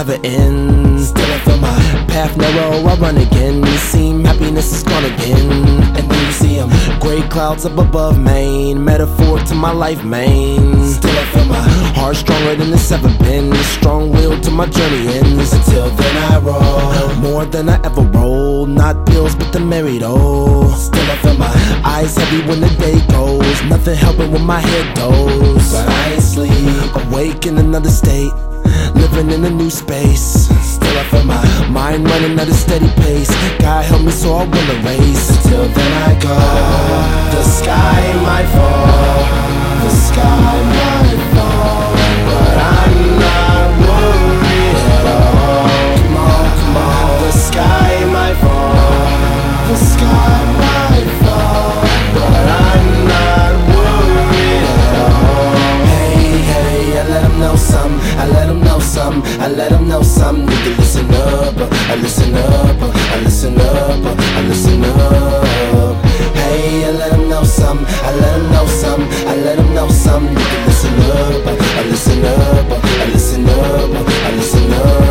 never ends. Still I feel my path narrow, I run again. It seem happiness is gone again. And then you see them, gray clouds up above Maine, metaphor to my life, man. Still I feel my heart stronger than it's ever been. Strong will till my journey ends. Until then I roll more than I ever rolled. Not pills but the merry though. Still I feel my eyes heavy when the day goes. Nothing helping when my head goes. But I ain't sleep, awake in another state, living in a new space. Still I feel my mind running at a steady pace. God help me so I win the race. Until then I go. The sky might fall, the sky might fall, but I'm not worried at all. Come on, come on. The sky might fall, the sky might fall, but I'm not worried at all. Hey, hey, I let them know something, I let them know something, I let them know something. Need to listen up, I listen up, I listen up, I listen up. Hey, I let them know something, I let them know something, I let them know something. Need to listen up, I listen up, I listen up, I listen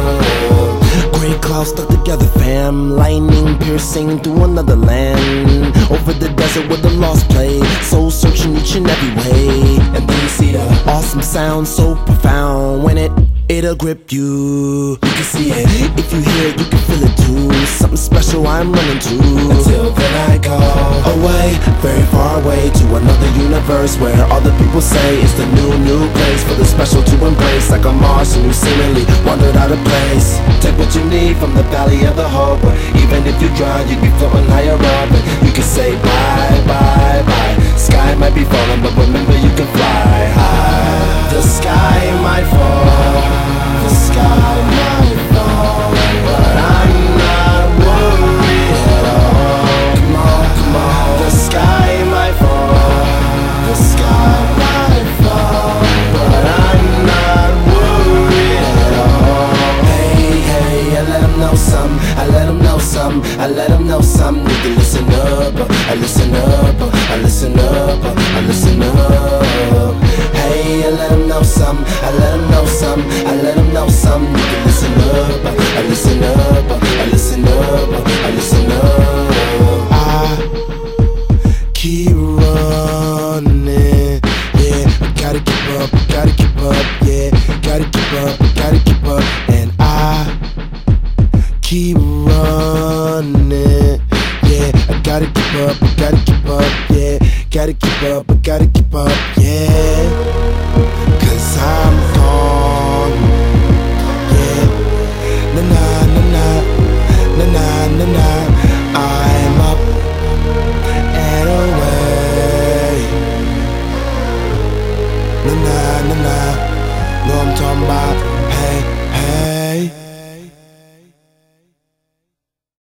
up. Gray clouds stuck together, fam, lightning piercing through another land. Over the desert where the lost play, soul searching each and every way. And then you see the awesome sound so profound. When it'll grip you, you can see it. If you hear it, you can feel it too. Something special I'm running to. Until then I go away, very far away, to another universe where all the people say it's the new place for the special to embrace. Like a Martian who seemingly wandered out of place. Take what you need from the valley of the hope, where even if you drown, you'd be floating higher up. And you can say bye, bye, bye. Sky might be falling, but remember you can fly high. The sky might fall, the sky might fall, but I'm not worried at all. Come on, come on. The sky might fall, the sky might fall, but I'm not worried at all. Hey, hey, I let them know something, I let them know something, I let them know something. Need to listen up, I listen up, I listen up, I listen up. Hey, I let them know something, I let them know something, I let them know something. You can listen up, I listen up, I listen up, I listen up. I keep running, yeah, I gotta keep up, gotta keep up, yeah, gotta keep up, gotta keep up. And I keep running, yeah, I gotta keep up, gotta keep up, yeah, gotta keep up, gotta keep up, yeah. 'Cause I'm